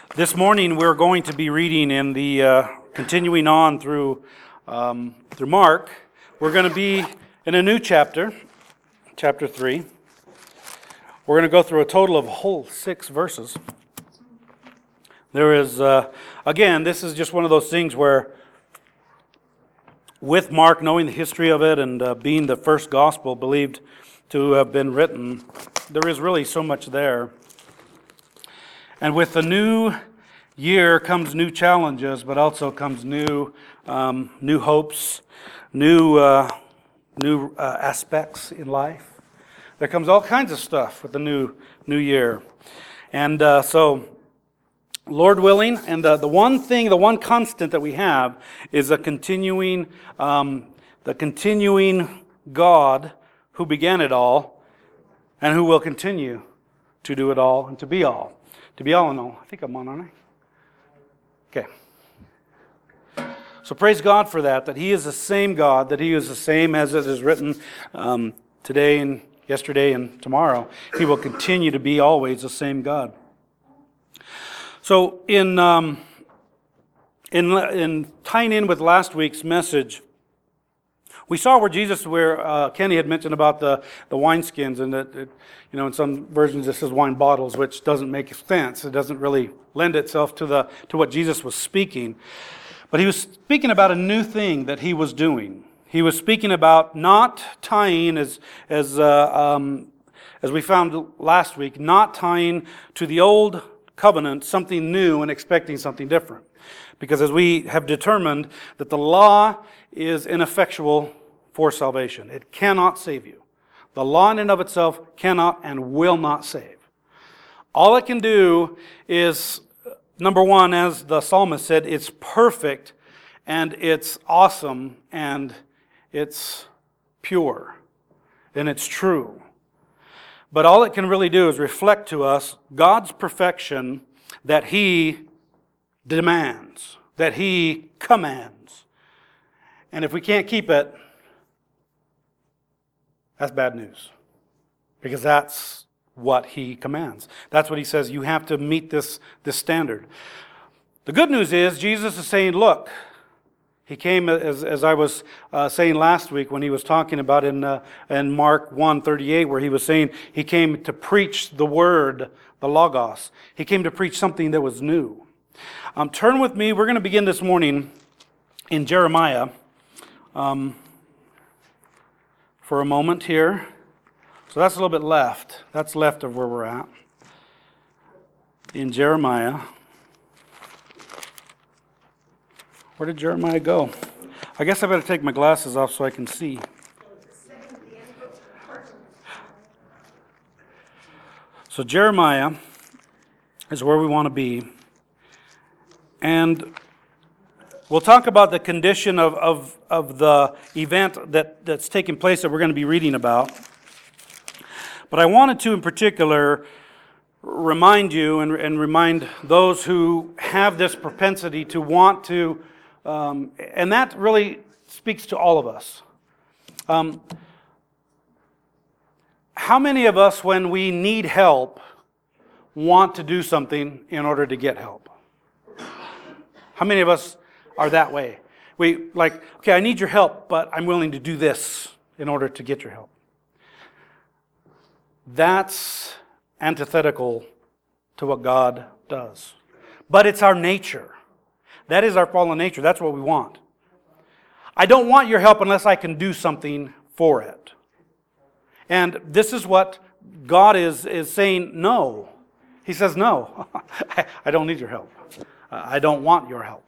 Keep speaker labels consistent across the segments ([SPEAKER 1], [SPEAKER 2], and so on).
[SPEAKER 1] This morning we're going to be reading in the continuing on through Mark. We're going to be in a new chapter, chapter 3. We're going to go through a total of whole 6 verses. There is, again, this is just one of those things where with Mark, knowing the history of it and being the first gospel believed to have been written, there is really so much there. And with the new year comes new challenges, but also comes new hopes, new aspects in life. There comes all kinds of stuff with the new year. And so, Lord willing, and the one constant that we have is the continuing God who began it all and who will continue to do it all and to be all. To be all in all. I think I'm on, aren't I? Okay. So praise God for that He is the same God, that He is the same as it is written today and yesterday and tomorrow. He will continue to be always the same God. So in tying in with last week's message, we saw where Kenny had mentioned about the wineskins, and that in some versions it says wine bottles, which doesn't make sense. It doesn't really lend itself to what Jesus was speaking. But he was speaking about a new thing that he was doing. He was speaking about not tying, as we found last week, not tying to the old covenant something new and expecting something different. Because as we have determined that the law is ineffectual for salvation. It cannot save you. The law in and of itself cannot and will not save. All it can do is, number one, as the psalmist said, it's perfect and it's awesome and it's pure and it's true. But all it can really do is reflect to us God's perfection that He demands, that He commands. And if we can't keep it, that's bad news. Because that's what He commands. That's what He says. You have to meet this standard. The good news is Jesus is saying, look, He came, as I was saying last week when He was talking about in Mark 1:38, where He was saying He came to preach the Word, the Logos. He came to preach something that was new. Turn with me. We're going to begin this morning in Jeremiah. For a moment here. So that's a little bit left. That's left of where we're at. In Jeremiah. Where did Jeremiah go? I guess I better take my glasses off so I can see. So Jeremiah is where we want to be. And we'll talk about the condition of the event that's taking place that we're going to be reading about. But I wanted to, in particular, remind you and remind those who have this propensity to want to, and that really speaks to all of us. How many of us, when we need help, want to do something in order to get help? How many of us are that way? We okay, I need your help, but I'm willing to do this in order to get your help. That's antithetical to what God does. But it's our nature. That is our fallen nature. That's what we want. I don't want your help unless I can do something for it. And this is what God is saying, no. He says, no, I don't need your help. I don't want your help.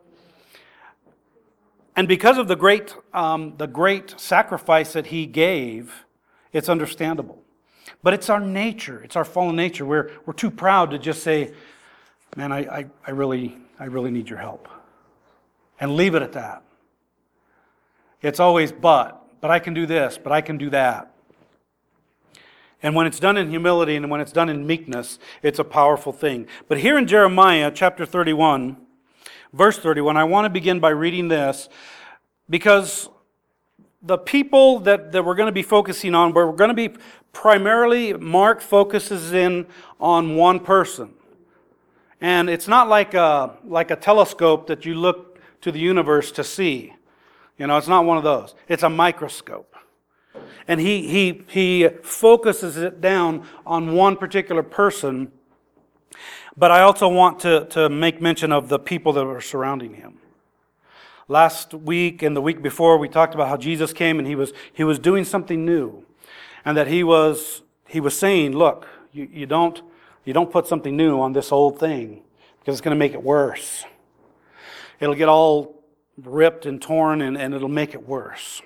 [SPEAKER 1] And because of the great sacrifice that He gave, it's understandable. But it's our nature. It's our fallen nature. We're too proud to just say, man, I really need your help. And leave it at that. It's always but I can do this, but I can do that. And when it's done in humility and when it's done in meekness, it's a powerful thing. But here in Jeremiah chapter 31, verse 31, I want to begin by reading this because the people that we're going to be focusing on, where we're going to be primarily, Mark focuses in on one person. And it's not like a telescope that you look to the universe to see. It's not one of those. It's a microscope. And he focuses it down on one particular person. But I also want to make mention of the people that were surrounding him. Last week and the week before, we talked about how Jesus came and he was doing something new. And that he was saying, look, you don't put something new on this old thing because it's going to make it worse. It'll get all ripped and torn and it'll make it worse.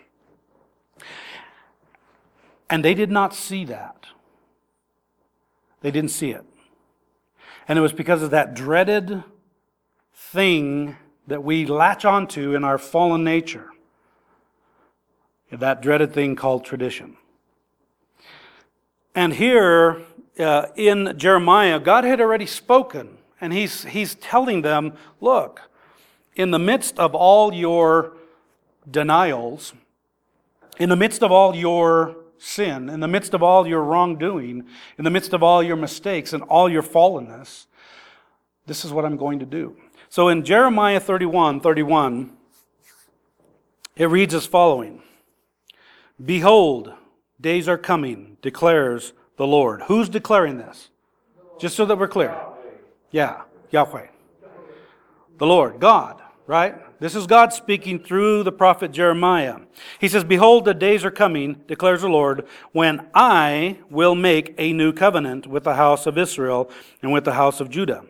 [SPEAKER 1] And they did not see that. They didn't see it. And it was because of that dreaded thing that we latch onto in our fallen nature. That dreaded thing called tradition. And here in Jeremiah, God had already spoken. And he's telling them, look, in the midst of all your denials, in the midst of all your sin, in the midst of all your wrongdoing, in the midst of all your mistakes and all your fallenness, this is what I'm going to do. So in Jeremiah 31:31, it reads as following. Behold, days are coming, declares the Lord. Who's declaring this? Just so that we're clear. Yeah, Yahweh. The Lord, God, right? This is God speaking through the prophet Jeremiah. He says, behold, the days are coming, declares the Lord, when I will make a new covenant with the house of Israel and with the house of Judah.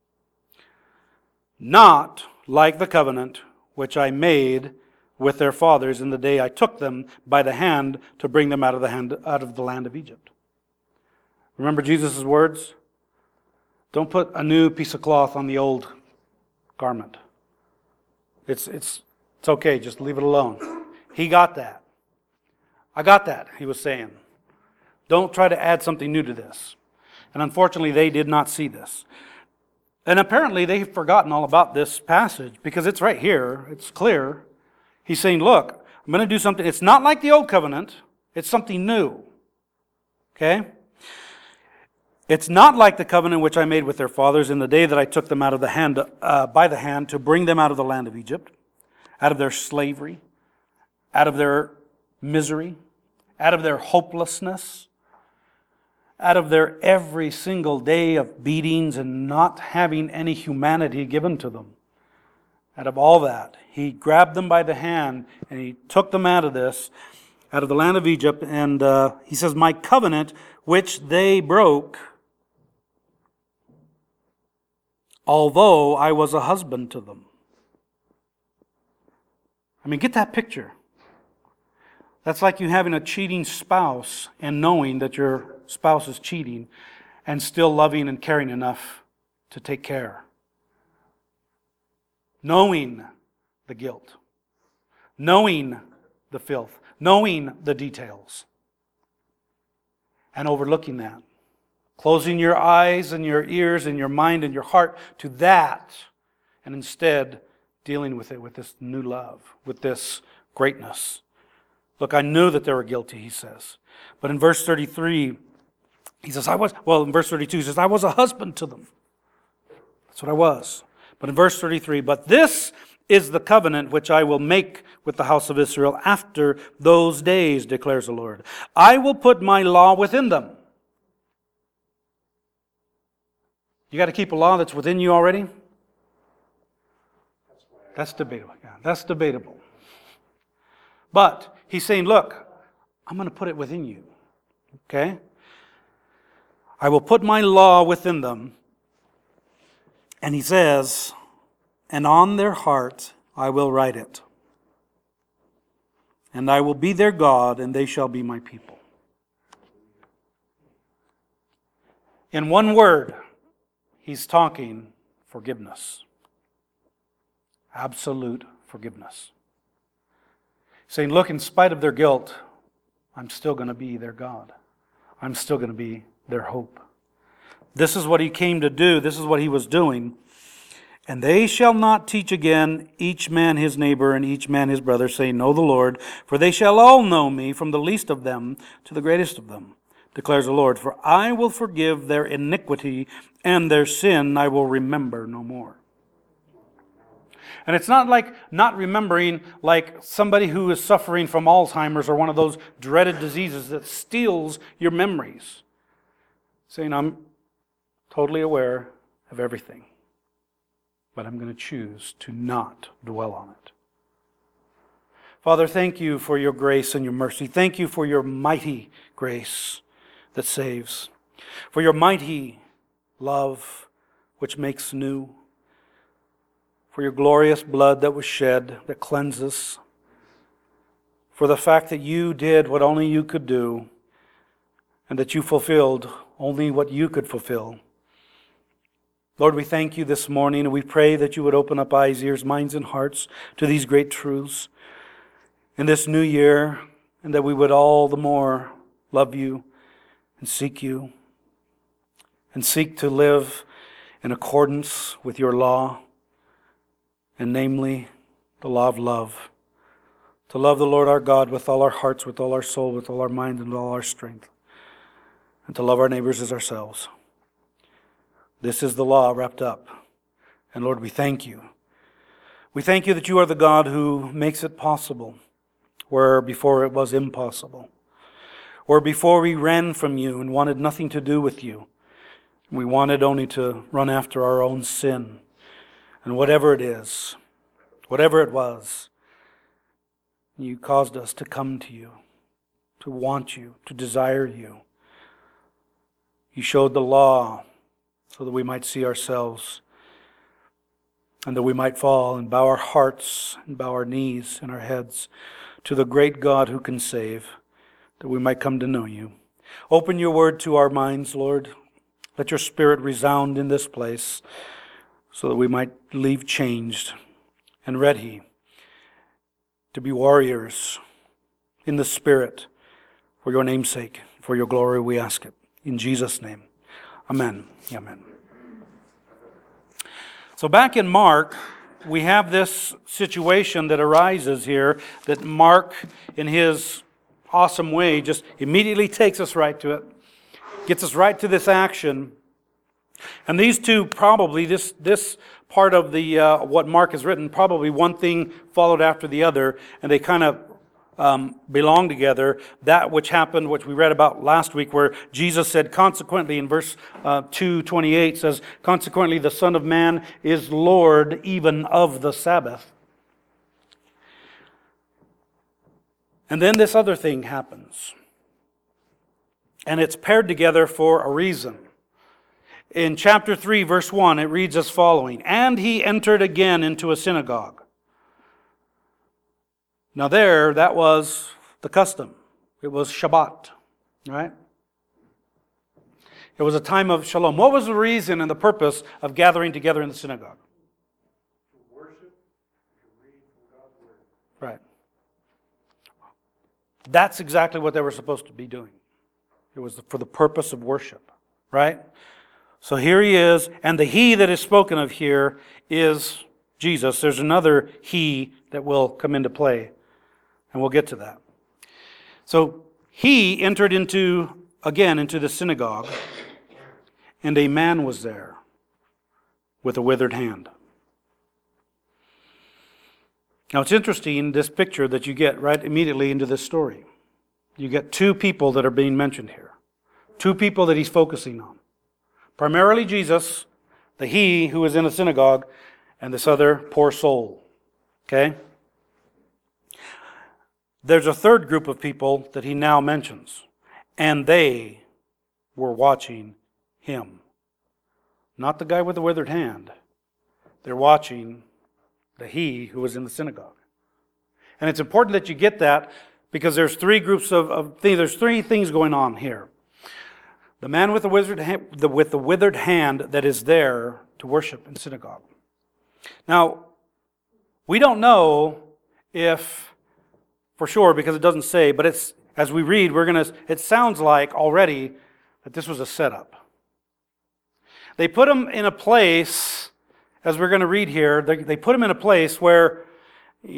[SPEAKER 1] Not like the covenant which I made with their fathers in the day I took them by the hand to bring them out of the land of Egypt. Remember Jesus' words? Don't put a new piece of cloth on the old garment. It's okay, just leave it alone. He got that. I got that, he was saying. Don't try to add something new to this. And unfortunately, they did not see this. And apparently, they've forgotten all about this passage because it's right here. It's clear. He's saying, look, I'm going to do something. It's not like the old covenant. It's something new. Okay? It's not like the covenant which I made with their fathers in the day that I took them out of the hand, by the hand to bring them out of the land of Egypt, out of their slavery, out of their misery, out of their hopelessness, out of their every single day of beatings and not having any humanity given to them. Out of all that, he grabbed them by the hand and he took them out of the land of Egypt, and he says, my covenant which they broke, although I was a husband to them. I mean, get that picture. That's like you having a cheating spouse and knowing that your spouse is cheating and still loving and caring enough to take care. Knowing the guilt. Knowing the filth. Knowing the details. And overlooking that. Closing your eyes and your ears and your mind and your heart to that. And instead dealing with it with this new love. With this greatness. Look, I knew that they were guilty, he says. But in verse 33, he says, in verse 32, he says, I was a husband to them. That's what I was. But in verse 33, but this is the covenant which I will make with the house of Israel after those days, declares the Lord. I will put my law within them. You got to keep a law that's within you already? That's debatable. Yeah, that's debatable. But he's saying, look, I'm going to put it within you. Okay? I will put my law within them. And he says, and on their heart I will write it. And I will be their God, and they shall be my people. In one word, he's talking forgiveness. Absolute forgiveness. Saying, look, in spite of their guilt, I'm still going to be their God. I'm still going to be their hope. This is what he came to do. This is what he was doing. And they shall not teach again each man his neighbor and each man his brother, saying, know the Lord, for they shall all know me, from the least of them to the greatest of them. declares the Lord. For I will forgive their iniquity, and their sin I will remember no more. And it's not like not remembering like somebody who is suffering from Alzheimer's or one of those dreaded diseases that steals your memories. Saying, I'm totally aware of everything, but I'm going to choose to not dwell on it. Father, thank you for your grace and your mercy. Thank you for your mighty grace that saves, for your mighty love which makes new, for your glorious blood that was shed, that cleanses, for the fact that you did what only you could do, and that you fulfilled only what you could fulfill. Lord, we thank you this morning, and we pray that you would open up eyes, ears, minds, and hearts to these great truths in this new year, and that we would all the more love you and seek to live in accordance with your law, and namely the law of love. To love the Lord our God with all our hearts, with all our soul, with all our mind, and all our strength. And to love our neighbors as ourselves. This is the law wrapped up. And Lord, we thank you. We thank you that you are the God who makes it possible, where before it was impossible. Where before we ran from you and wanted nothing to do with you. We wanted only to run after our own sin. And whatever it is, whatever it was, you caused us to come to you, to want you, to desire you. You showed the law so that we might see ourselves, and that we might fall and bow our hearts and bow our knees and our heads to the great God who can save, that we might come to know you. Open your word to our minds, Lord. Let your Spirit resound in this place, so that we might leave changed and ready to be warriors in the Spirit for your name's sake, for your glory we ask it. In Jesus' name, amen. Amen. So back in Mark, we have this situation that arises here that Mark, in his awesome way, just immediately takes us right to it, gets us right to this action. And these two probably, this part of the what Mark has written, probably one thing followed after the other, and they kind of belong together. That which happened, which we read about last week, where Jesus said, consequently, in verse 2:28 says, consequently the Son of Man is Lord even of the Sabbath. And then this other thing happens. And it's paired together for a reason. In chapter 3, verse 1, it reads as following, and he entered again into a synagogue. Now that was the custom. It was Shabbat, right? It was a time of shalom. What was the reason and the purpose of gathering together in the synagogue?
[SPEAKER 2] To worship, to read from God's word.
[SPEAKER 1] Right. That's exactly what they were supposed to be doing. It was for the purpose of worship, right? So here he is, and the he that is spoken of here is Jesus. There's another he that will come into play, and we'll get to that. So he entered into the synagogue, and a man was there with a withered hand. Now it's interesting, this picture that you get right immediately into this story. You get two people that are being mentioned here. Two people that he's focusing on. Primarily Jesus, the he who is in a synagogue, and this other poor soul. Okay? There's a third group of people that he now mentions. And they were watching him. Not the guy with the withered hand. They're watching the he who was in the synagogue. And it's important that you get that because there's three groups of things. There's three things going on here. The man with the withered hand that is there to worship in synagogue. Now, we don't know if, for sure, because it doesn't say, but it's as we read, it sounds like already that this was a setup. They put him in a place, as we're going to read here, they put him in a place where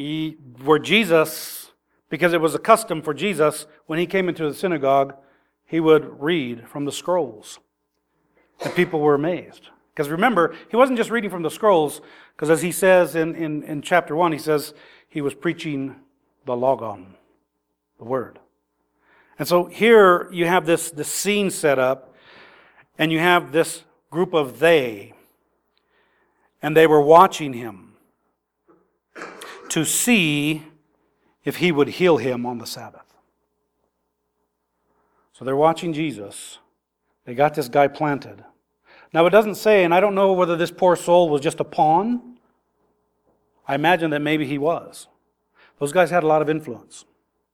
[SPEAKER 1] Jesus, because it was a custom for Jesus, when he came into the synagogue, he would read from the scrolls. And people were amazed. Because remember, he wasn't just reading from the scrolls, because as he says in chapter 1, he says he was preaching the Logon, the Word. And so here you have this scene set up, and you have this group of they, and they were watching him to see if he would heal him on the Sabbath. So they're watching Jesus. They got this guy planted. Now it doesn't say, and I don't know whether this poor soul was just a pawn. I imagine that maybe he was. Those guys had a lot of influence.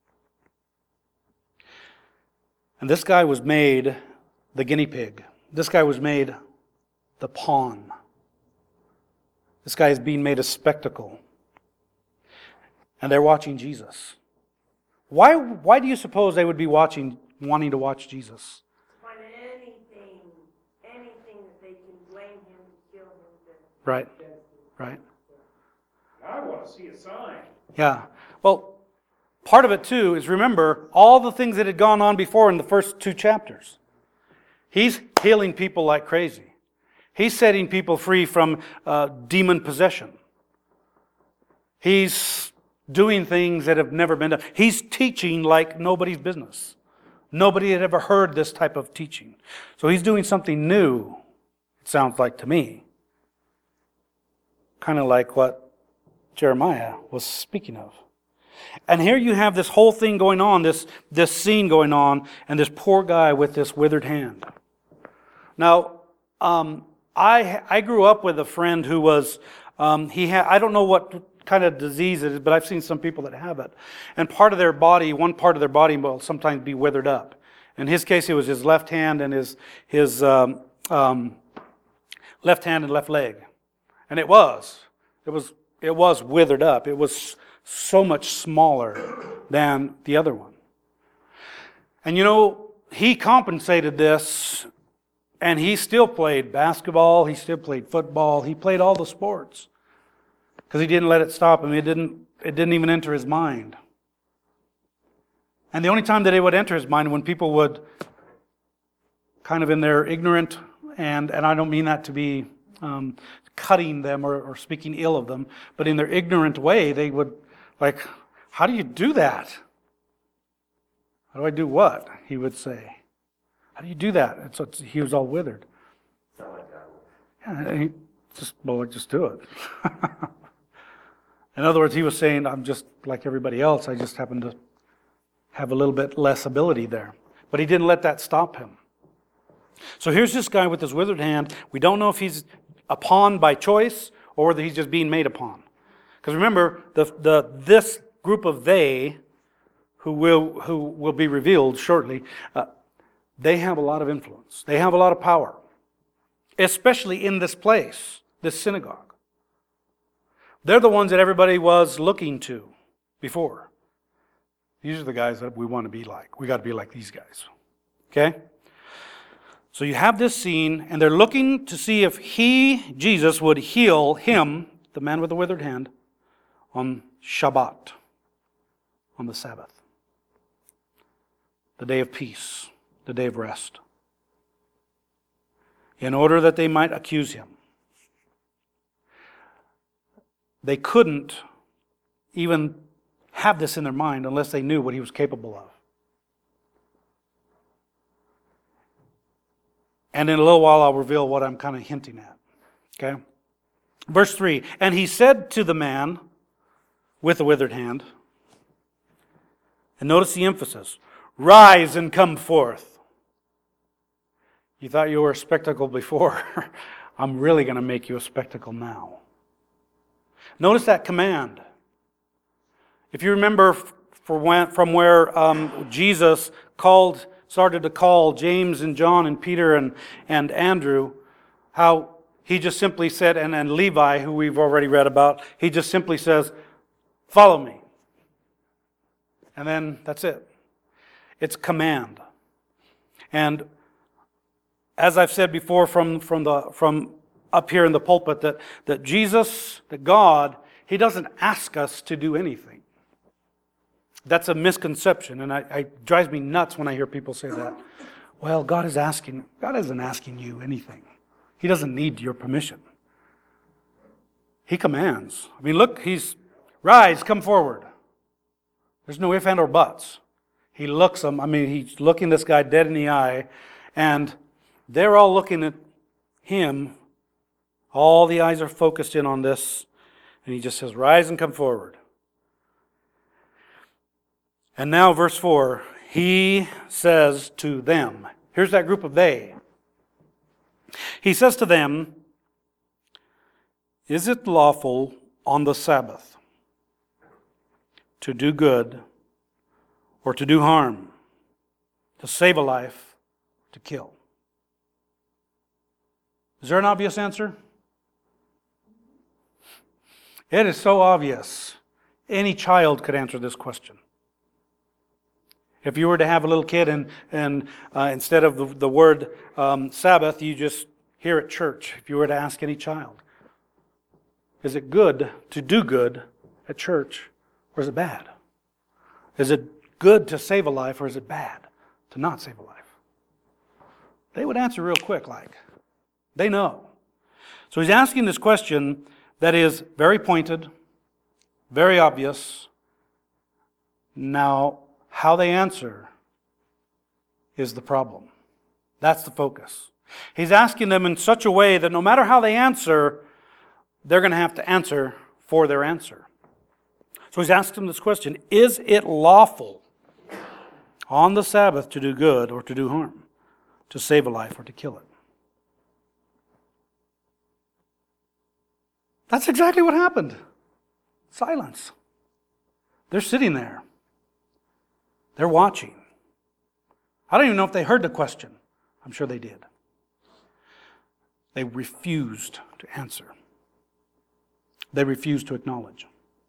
[SPEAKER 1] And this guy was made the guinea pig. This guy was made the pawn. This guy is being made a spectacle. And they're watching Jesus. Why do you suppose they would be wanting to watch Jesus?
[SPEAKER 3] Find anything that they can blame him to kill him.
[SPEAKER 1] Right.
[SPEAKER 2] I want to see a sign.
[SPEAKER 1] Yeah. Well, part of it too is, remember all the things that had gone on before in the first 2 chapters. He's healing people like crazy. He's setting people free from demon possession. He's doing things that have never been done. He's teaching like nobody's business. Nobody had ever heard this type of teaching. So he's doing something new, it sounds like to me. Kind of like what Jeremiah was speaking of. And here you have this whole thing going on, this scene going on, and this poor guy with this withered hand. Now, I grew up with a friend who was, I don't know what kind of disease it is, but I've seen some people that have it. And one part of their body will sometimes be withered up. In his case, it was his left hand and his left hand and left leg. And it was withered up. It was so much smaller than the other one. And he compensated this, and he still played basketball, he still played football, he played all the sports. Because he didn't let it stop him. It didn't even enter his mind. And the only time that it would enter his mind, when people would, kind of in their ignorant, and I don't mean that to be cutting them or speaking ill of them, but in their ignorant way, they would, like, how do you do that? How do I do what? He would say. How do you do that? And so he was all withered. Yeah, just do it. In other words, he was saying, I'm just like everybody else. I just happen to have a little bit less ability there. But he didn't let that stop him. So here's this guy with his withered hand. We don't know if he's a pawn by choice or whether he's just being made a pawn. Because remember, this group of they, who will be revealed shortly, they have a lot of influence. They have a lot of power. Especially in this place, this synagogue. They're the ones that everybody was looking to before. These are the guys that we want to be like. We got to be like these guys. Okay? So you have this scene, and they're looking to see if Jesus, would heal him, the man with the withered hand, on Shabbat, on the Sabbath. The day of peace, the day of rest. In order that they might accuse him. They couldn't even have this in their mind unless they knew what he was capable of. And in a little while I'll reveal what I'm kind of hinting at. Okay? Verse 3, and he said to the man with the withered hand, and notice the emphasis, rise and come forth. You thought you were a spectacle before. I'm really going to make you a spectacle now. Notice that command. If you remember from where Jesus started to call James and John and Peter and Andrew, how he just simply said, and Levi, who we've already read about, he just simply says, follow me. And then that's it. It's command. And as I've said before from up here in the pulpit, that Jesus, that God, He doesn't ask us to do anything. That's a misconception, and it drives me nuts when I hear people say that. Well, God isn't asking you anything. He doesn't need your permission. He commands. I mean, look, rise, come forward. There's no ifs and or buts. He looks him, he's looking this guy dead in the eye, and they're all looking at him. All the eyes are focused in on this, and he just says, rise and come forward. And now verse 4, he says to them, here's that group of they. He says to them, is it lawful on the Sabbath to do good or to do harm, to save a life, to kill? Is there an obvious answer? It is so obvious. Any child could answer this question. If you were to have a little kid and instead of the word Sabbath, you just hear at church, if you were to ask any child, is it good to do good at church, or is it bad? Is it good to save a life, or is it bad to not save a life? They would answer real quick, like, they know. So he's asking this question that is very pointed, very obvious. Now, how they answer is the problem. That's the focus. He's asking them in such a way that no matter how they answer, they're going to have to answer for their answer. So he's asking them this question, is it lawful on the Sabbath to do good or to do harm, to save a life or to kill it? That's exactly what happened. Silence. They're sitting there. They're watching. I don't even know if they heard the question. I'm sure they did. They refused to answer. They refused to acknowledge.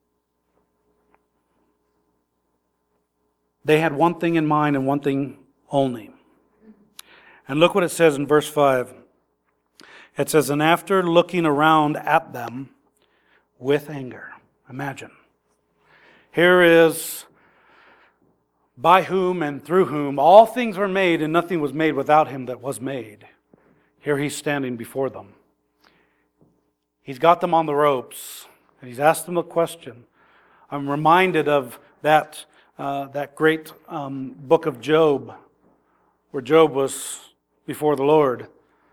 [SPEAKER 1] They had one thing in mind and one thing only. And look what it says in verse 5. It says, and after looking around at them with anger. Imagine. Here is by whom and through whom all things were made, and nothing was made without him that was made. Here he's standing before them. He's got them on the ropes, and he's asked them a question. I'm reminded of that great book of Job, where Job was before the Lord.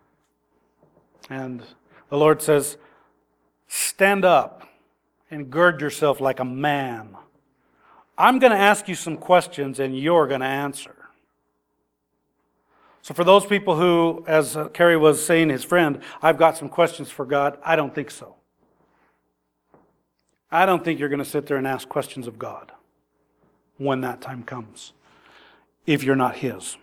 [SPEAKER 1] And the Lord says, stand up and gird yourself like a man. I'm going to ask you some questions and you're going to answer. So for those people who, as Kerry was saying, his friend, I've got some questions for God, I don't think so. I don't think you're going to sit there and ask questions of God when that time comes, if you're not His.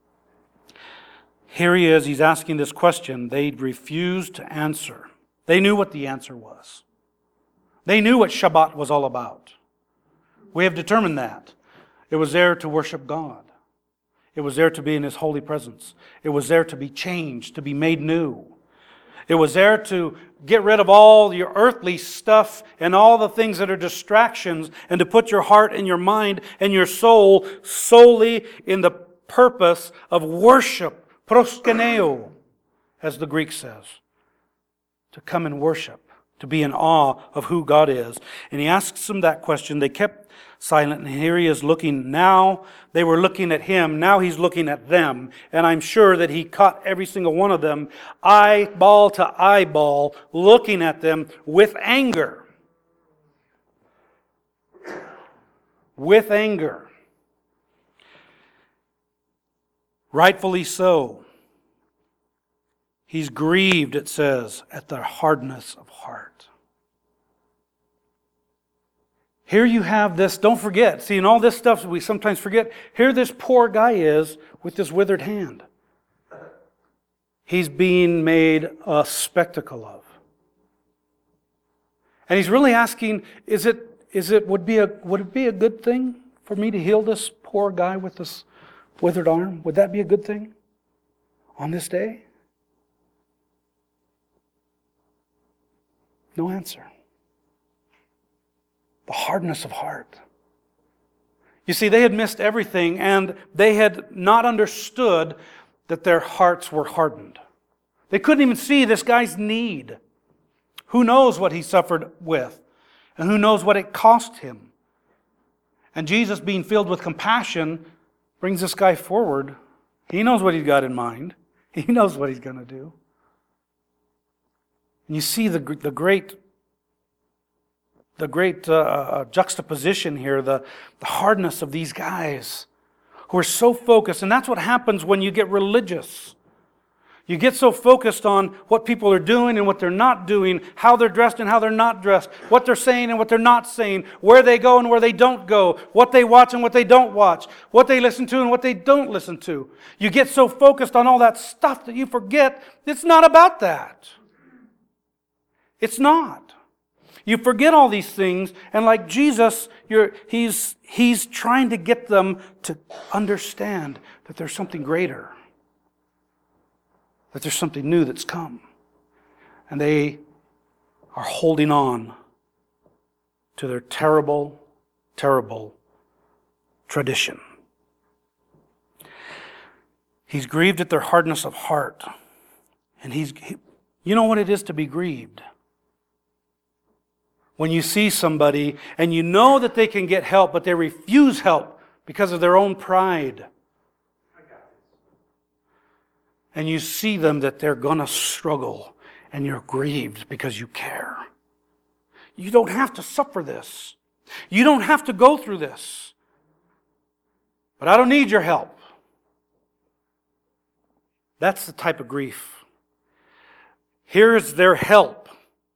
[SPEAKER 1] Here he is, he's asking this question. They refused to answer. They knew what the answer was. They knew what Shabbat was all about. We have determined that. It was there to worship God. It was there to be in His holy presence. It was there to be changed, to be made new. It was there to get rid of all your earthly stuff and all the things that are distractions, and to put your heart and your mind and your soul solely in the purpose of worship. Proskuneo, as the Greek says. To come and worship, to be in awe of who God is. And he asks them that question. They kept silent, and here he is looking. Now they were looking at him. Now he's looking at them. And I'm sure that he caught every single one of them, eyeball to eyeball, looking at them with anger. With anger. Rightfully so. He's grieved, it says, at their hardness of heart. Here you have this, don't forget, see, in all this stuff we sometimes forget, here this poor guy is with this withered hand. He's being made a spectacle of. And he's really asking, would it be a good thing for me to heal this poor guy with this withered arm? Would that be a good thing on this day? No answer. The hardness of heart. You see, they had missed everything, and they had not understood that their hearts were hardened. They couldn't even see this guy's need. Who knows what he suffered with, and who knows what it cost him. And Jesus, being filled with compassion, brings this guy forward. He knows what he's got in mind. He knows what he's going to do. And you see the great juxtaposition here, the hardness of these guys who are so focused. And that's what happens when you get religious. You get so focused on what people are doing and what they're not doing, how they're dressed and how they're not dressed, what they're saying and what they're not saying, where they go and where they don't go, what they watch and what they don't watch, what they listen to and what they don't listen to. You get so focused on all that stuff that you forget it's not about that. It's not. You forget all these things, and like Jesus, he's trying to get them to understand that there's something greater. That there's something new that's come. And they are holding on to their terrible, terrible tradition. He's grieved at their hardness of heart. And you know what it is to be grieved? When you see somebody and you know that they can get help, but they refuse help because of their own pride. And you see them that they're going to struggle, and you're grieved because you care. You don't have to suffer this. You don't have to go through this. But I don't need your help. That's the type of grief. Here is their help.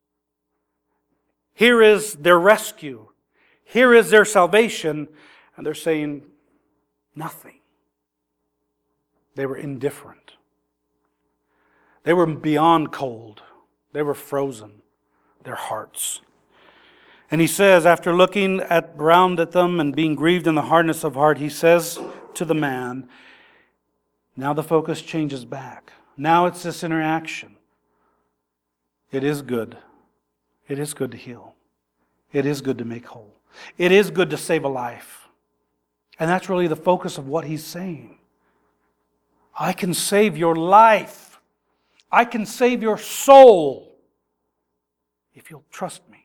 [SPEAKER 1] Here is their rescue. Here is their salvation. And they're saying nothing. They were indifferent. They were beyond cold. They were frozen, their hearts. And he says, after looking round at them and being grieved in the hardness of heart, he says to the man, now the focus changes back. Now it's this interaction. It is good. It is good to heal. It is good to make whole. It is good to save a life. And that's really the focus of what he's saying. I can save your life. I can save your soul if you'll trust me.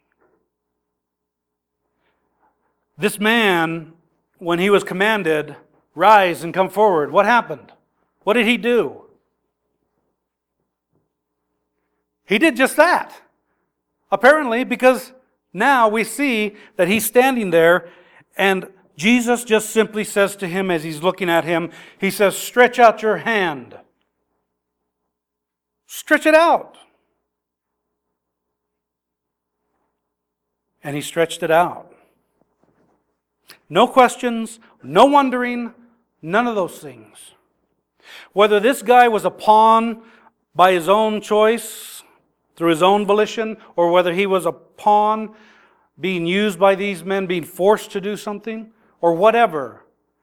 [SPEAKER 1] This man, when he was commanded, rise and come forward, what happened? What did he do? He did just that. Apparently, because now we see that he's standing there, and Jesus just simply says to him as he's looking at him, he says, stretch out your hand. Stretch it out. And he stretched it out. No questions, no wondering, none of those things. Whether this guy was a pawn by his own choice, through his own volition, or whether he was a pawn being used by these men, being forced to do something, or whatever,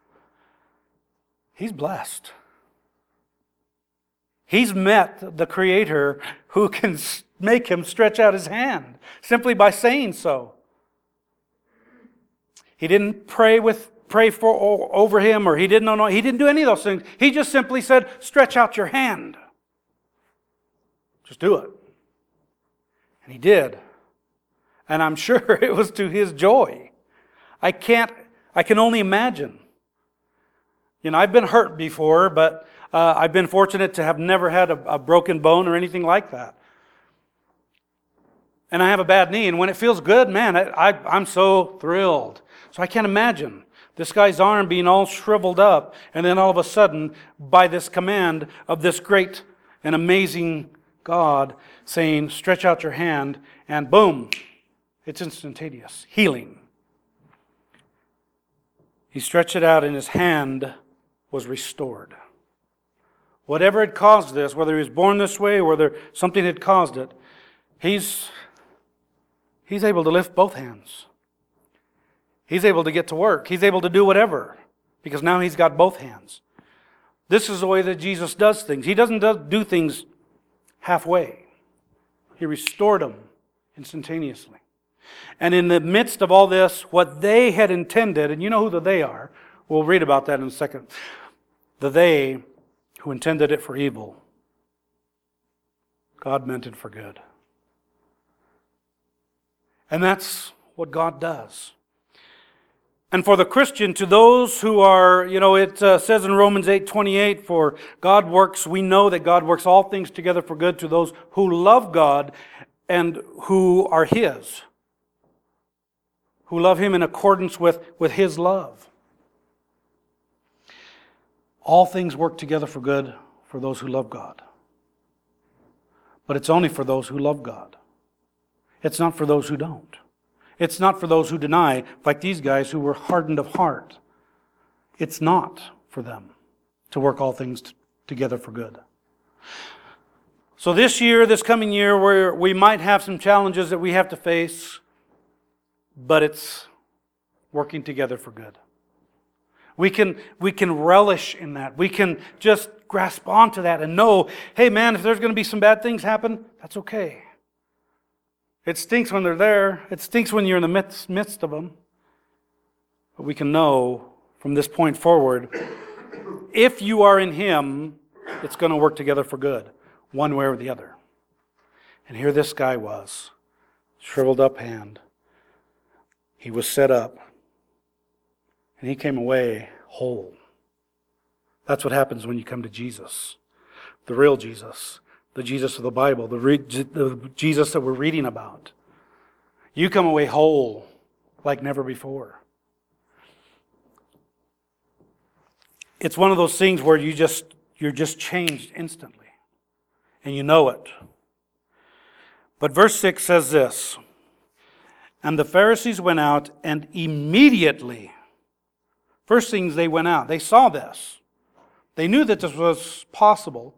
[SPEAKER 1] he's blessed. He's met the Creator who can make him stretch out his hand simply by saying so. He didn't pray over him, or he didn't do any of those things. He just simply said, stretch out your hand. Just do it. And he did. And I'm sure it was to his joy. I can only imagine. I've been hurt before, but I've been fortunate to have never had a broken bone or anything like that. And I have a bad knee, and when it feels good, man, I'm so thrilled. So I can't imagine this guy's arm being all shriveled up, and then all of a sudden, by this command of this great and amazing God saying, stretch out your hand, and boom, it's instantaneous. Healing. He stretched it out, and his hand was restored. Whatever had caused this, whether he was born this way or whether something had caused it, he's able to lift both hands. He's able to get to work. He's able to do whatever because now he's got both hands. This is the way that Jesus does things. He doesn't do things halfway. He restored them instantaneously. And in the midst of all this, what they had intended, and you know who the they are, we'll read about that in a second. The they who intended it for evil, God meant it for good. And that's what God does. And for the Christian, to those who are, it says in Romans 8:28, for God works, we know that God works all things together for good to those who love God and who are His, who love Him in accordance with His love. All things work together for good for those who love God. But it's only for those who love God. It's not for those who don't. It's not for those who deny, like these guys who were hardened of heart. It's not for them to work all things together for good. So this coming year, we might have some challenges that we have to face, but it's working together for good. We can relish in that. We can just grasp onto that and know, hey man, if there's going to be some bad things happen, that's okay. It stinks when they're there. It stinks when you're in the midst of them. But we can know from this point forward, if you are in Him, it's going to work together for good, one way or the other. And here this guy was, shriveled up hand. He was set up. And he came away whole. That's what happens when you come to Jesus. The real Jesus. The Jesus of the Bible. The Jesus that we're reading about. You come away whole like never before. It's one of those things where you're just changed instantly. And you know it. But verse 6 says this. And the Pharisees went out and immediately... First things they went out. They saw this. They knew that this was possible.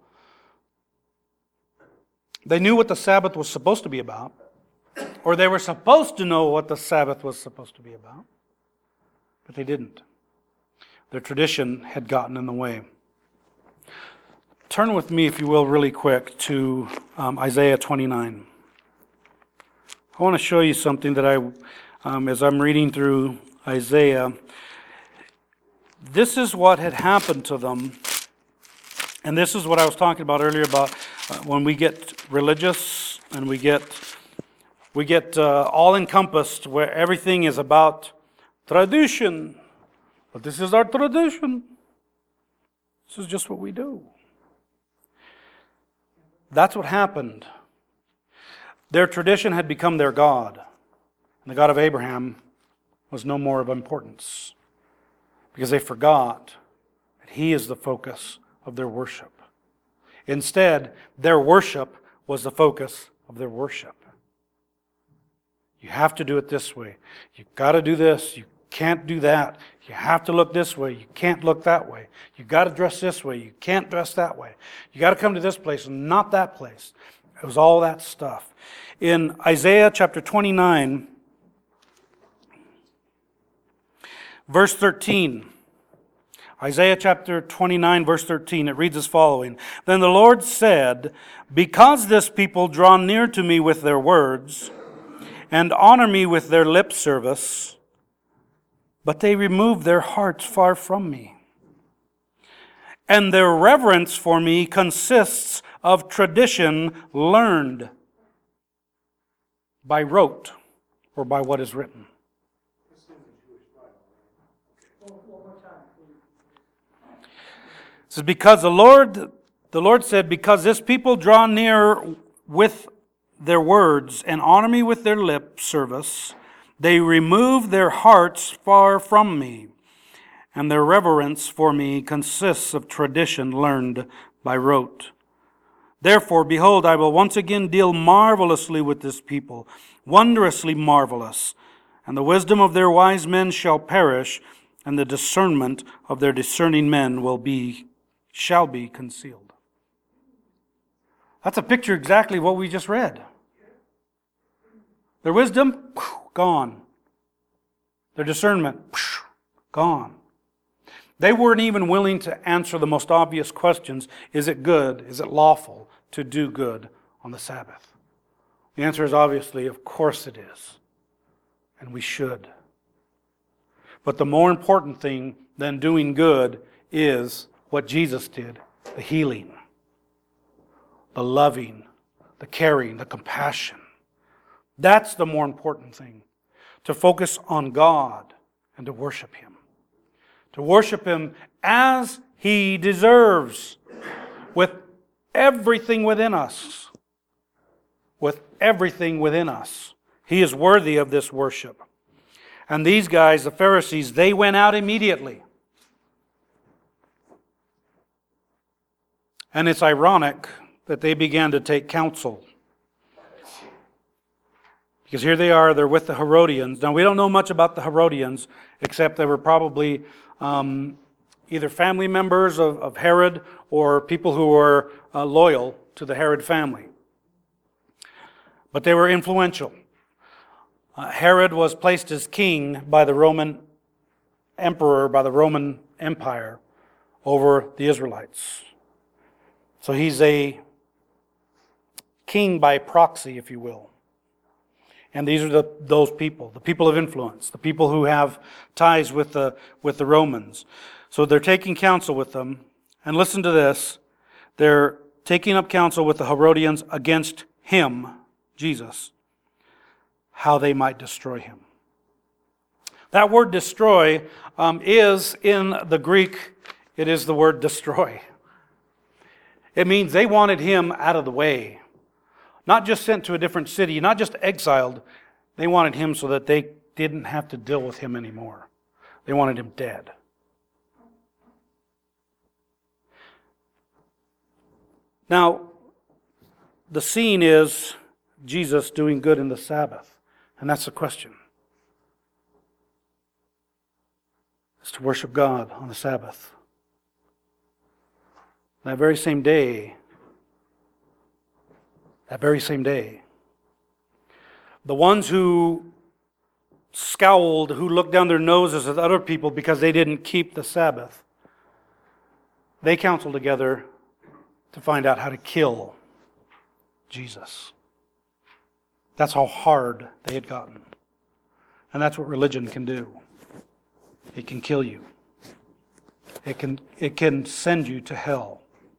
[SPEAKER 1] They knew what the Sabbath was supposed to be about. Or they were supposed to know what the Sabbath was supposed to be about. But they didn't. Their tradition had gotten in the way. Turn with me, if you will, really quick to Isaiah 29. I want to show you something that as I'm reading through Isaiah, this is what had happened to them. And this is what I was talking about earlier about when we get religious and we get all encompassed where everything is about tradition. But this is our tradition. This is just what we do. That's what happened. Their tradition had become their God. And the God of Abraham was no more of importance. Because they forgot that He is the focus of their worship. Instead, their worship was the focus of their worship. You have to do it this way. You've got to do this. You can't do that. You have to look this way. You can't look that way. You've got to dress this way. You can't dress that way. You got to come to this place and not that place. It was all that stuff. In Isaiah chapter 29, verse 13. Isaiah chapter 29, verse 13, it reads as following. Then the Lord said, because this people draw near to me with their words, and honor me with their lip service, but they remove their hearts far from me. And their reverence for me consists of tradition learned by rote, or by what is written. It says, because the Lord said, because this people draw near with their words and honor me with their lip service, they remove their hearts far from me, and their reverence for me consists of tradition learned by rote. Therefore, behold, I will once again deal marvelously with this people, wondrously marvelous, and the wisdom of their wise men shall perish, and the discernment of their discerning men shall be concealed. That's a picture exactly what we just read. Their wisdom, gone. Their discernment, gone. They weren't even willing to answer the most obvious questions. Is it good? Is it lawful to do good on the Sabbath? The answer is obviously, of course it is. and we should. But the more important thing than doing good is what Jesus did, the healing, the loving, the caring, the compassion. That's the more important thing, to focus on God and to worship Him. To worship Him as He deserves, with everything within us. With everything within us. He is worthy of this worship. And these guys, the Pharisees, they went out immediately. And it's ironic that they began to take counsel. Because here they are, they're with the Herodians. Now, we don't know much about the Herodians, except they were probably either family members of Herod or people who were loyal to the Herod family. But they were influential. Herod was placed as king by the Roman emperor, by the Roman Empire, over the Israelites. So he's a king by proxy, if you will. And these are those people, the people of influence, the people who have ties with the Romans. So they're taking counsel with them. And listen to this. They're taking up counsel with the Herodians against him, Jesus, how they might destroy him. That word destroy is in the Greek, it is the word destroy. It means they wanted him out of the way. Not just sent to a different city, not just exiled. They wanted him so that they didn't have to deal with him anymore. They wanted him dead. Now, the scene is Jesus doing good in the Sabbath. And that's the question. It's to worship God on the Sabbath. That very same day, the ones who scowled, who looked down their noses at other people because they didn't keep the Sabbath, they counseled together to find out how to kill Jesus. That's how hard they had gotten. And that's what religion can do. It can kill you. It can send you to hell.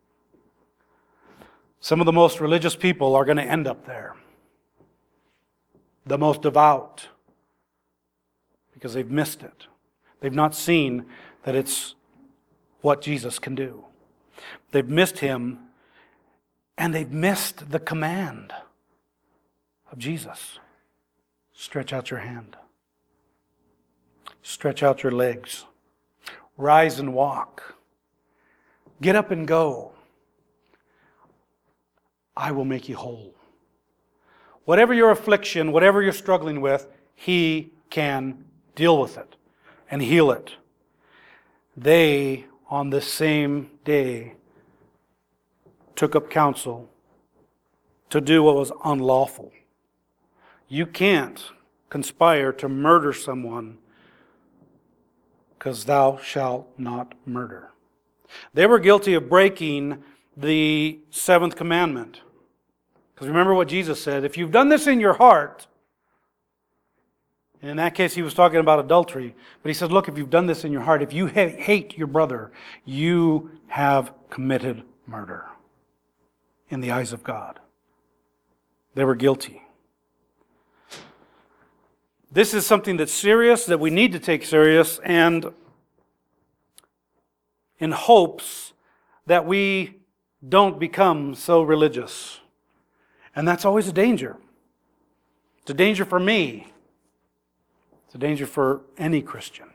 [SPEAKER 1] Some of the most religious people are going to end up there. The most devout. Because they've missed it. They've not seen that it's what Jesus can do. They've missed him, and they've missed the command of Jesus. Stretch out your hand. Stretch out your legs. Rise and walk. Get up and go. I will make you whole. Whatever your affliction, whatever you're struggling with, he can deal with it and heal it. They, on the same day, took up counsel to do what was unlawful. You can't conspire to murder someone because thou shalt not murder. They were guilty of breaking the seventh commandment. Because remember what Jesus said, if you've done this in your heart, and in that case he was talking about adultery, but he said, look, if you've done this in your heart, if you hate your brother, you have committed murder in the eyes of God. They were guilty. This is something that's serious, that we need to take serious, and in hopes that we don't become so religious. And that's always a danger. It's a danger for me. It's a danger for any Christian.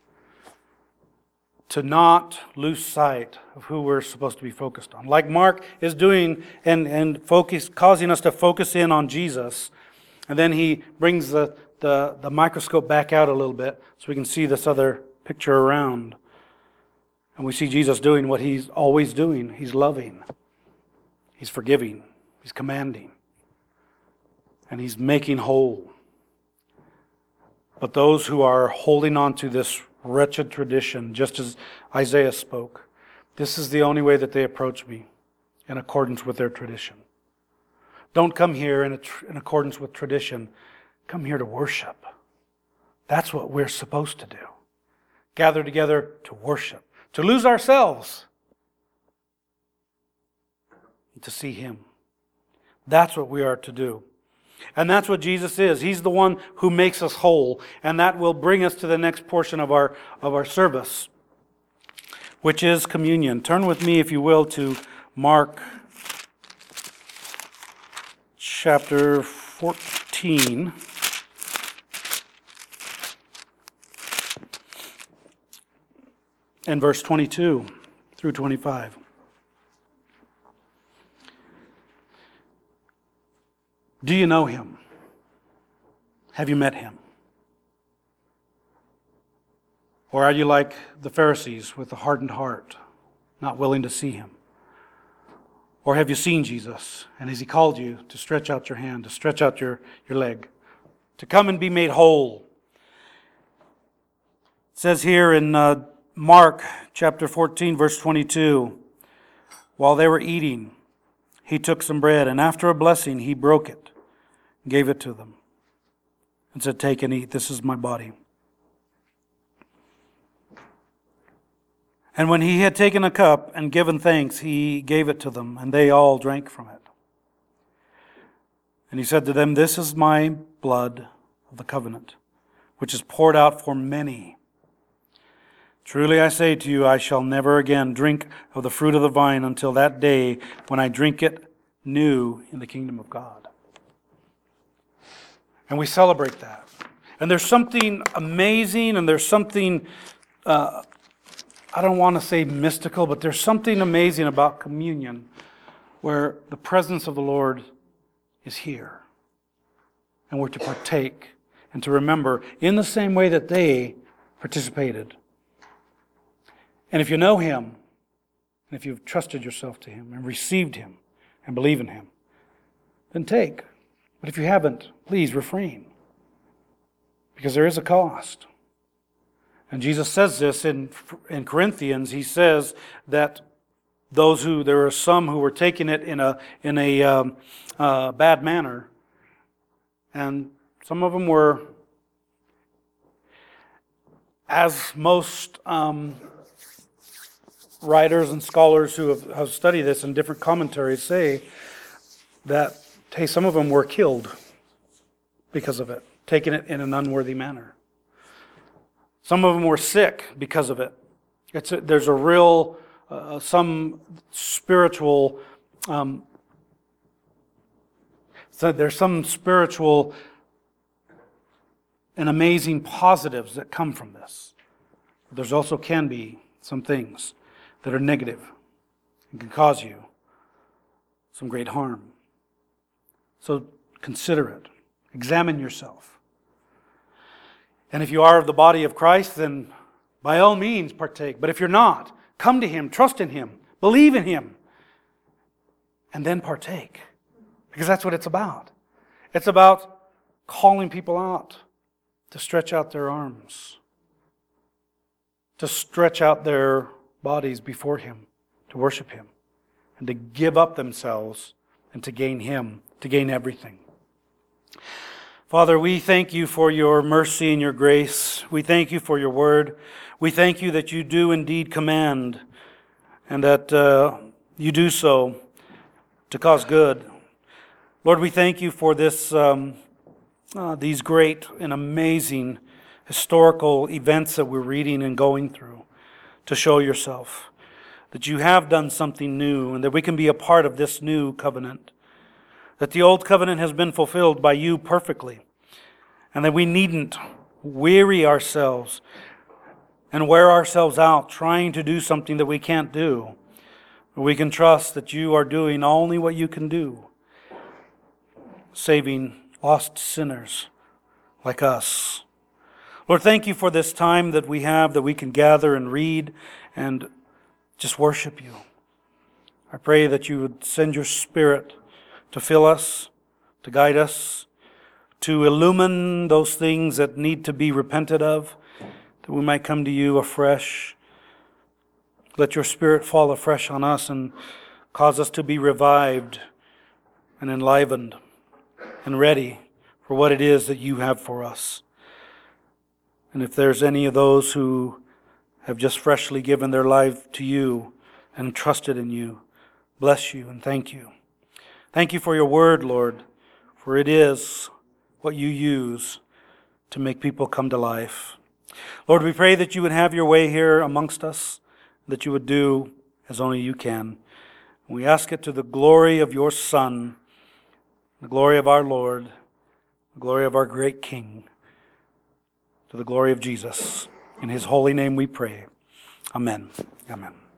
[SPEAKER 1] To not lose sight of who we're supposed to be focused on. Like Mark is doing and causing us to focus in on Jesus. And then he brings the microscope back out a little bit so we can see this other picture around. And we see Jesus doing what he's always doing. He's loving. He's forgiving. He's commanding. And he's making whole. But those who are holding on to this wretched tradition, just as Isaiah spoke, this is the only way that they approach me, in accordance with their tradition. Don't come here in accordance with tradition. Come here to worship. That's what we're supposed to do. Gather together to worship, to lose ourselves, to see Him. That's what we are to do. And that's what Jesus is. He's the one who makes us whole. And that will bring us to the next portion of our service, which is communion. Turn with me, if you will, to Mark chapter 14. And verse 22 through 25. Do you know Him? Have you met Him? Or are you like the Pharisees with a hardened heart, not willing to see Him? Or have you seen Jesus, and has He called you to stretch out your hand, to stretch out your leg, to come and be made whole? It says here in Mark chapter 14, verse 22, while they were eating, He took some bread, and after a blessing, He broke it, gave it to them, and said, "Take and eat, this is my body." And when He had taken a cup and given thanks, He gave it to them, and they all drank from it. And He said to them, "This is my blood of the covenant, which is poured out for many. Truly I say to you, I shall never again drink of the fruit of the vine until that day when I drink it new in the kingdom of God." And we celebrate that. And there's something amazing, and there's something, I don't want to say mystical, but there's something amazing about communion where the presence of the Lord is here. And we're to partake and to remember in the same way that they participated. And if you know Him, and if you've trusted yourself to Him and received Him and believe in Him, then take. But if you haven't, please refrain. Because there is a cost. And Jesus says this in Corinthians. He says that there are some who were taking it in a bad manner. And some of them were, as most writers and scholars who have studied this in different commentaries say, that some of them were killed because of it, taking it in an unworthy manner. Some of them were sick because of it. There's a real, some spiritual, there's some spiritual and amazing positives that come from this. There's also can be some things that are negative and can cause you some great harm. So consider it. Examine yourself. And if you are of the body of Christ, then by all means partake. But if you're not, come to Him, trust in Him, believe in Him, and then partake. Because that's what it's about. It's about calling people out to stretch out their arms, to stretch out their bodies before Him, to worship Him, and to give up themselves and to gain Him, to gain everything. Father, we thank You for Your mercy and Your grace. We thank You for Your word. We thank You that You do indeed command, and that You do so to cause good. Lord, we thank You for this, these great and amazing historical events that we're reading and going through to show Yourself, that You have done something new, and that we can be a part of this new covenant. That the old covenant has been fulfilled by You perfectly, and that we needn't weary ourselves and wear ourselves out trying to do something that we can't do. We can trust that You are doing only what You can do, saving lost sinners like us. Lord, thank You for this time that we have, that we can gather and read and just worship You. I pray that You would send Your Spirit to fill us, to guide us, to illumine those things that need to be repented of, that we might come to You afresh. Let Your Spirit fall afresh on us and cause us to be revived and enlivened and ready for what it is that You have for us. And if there's any of those who have just freshly given their life to you and trusted in you, bless you and thank you. Thank you for your word, Lord, for it is what you use to make people come to life. Lord, we pray that you would have your way here amongst us, that you would do as only you can. We ask it to the glory of your Son, the glory of our Lord, the glory of our great King, to the glory of Jesus. In his holy name we pray. Amen. Amen.